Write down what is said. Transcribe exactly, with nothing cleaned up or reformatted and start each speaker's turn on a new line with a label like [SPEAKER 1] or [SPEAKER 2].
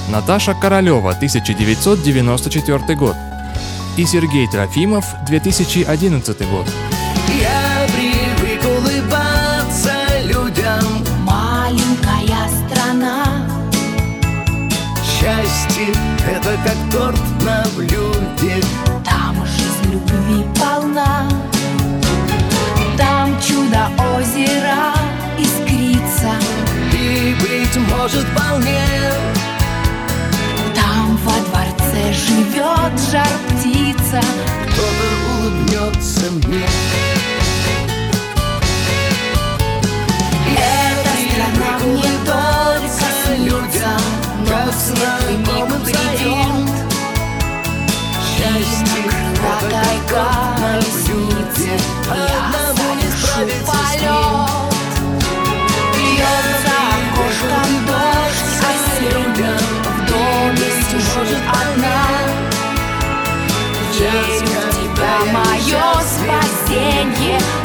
[SPEAKER 1] Наташа Королева, тысяча девятьсот девяносто четвёртый год. И Сергей Трофимов, две тысячи одиннадцатый год.
[SPEAKER 2] Я привык улыбаться людям.
[SPEAKER 3] Маленькая страна.
[SPEAKER 2] Счастье — это как торт на блюде.
[SPEAKER 3] Там жизнь любви полна. Там чудо озера искрится.
[SPEAKER 2] И, быть может, вполне
[SPEAKER 3] Там во дворце живет жар-птица.
[SPEAKER 2] кто-то улыбнется мне.
[SPEAKER 3] Эта страна мне только снится, но знакомым своим.
[SPEAKER 2] Счастье — это как торт на блюде. Одному не справиться с ним.
[SPEAKER 3] Льется окошком дождь осенний, в доме сижу одна. Верю в тебя, мое спасенье.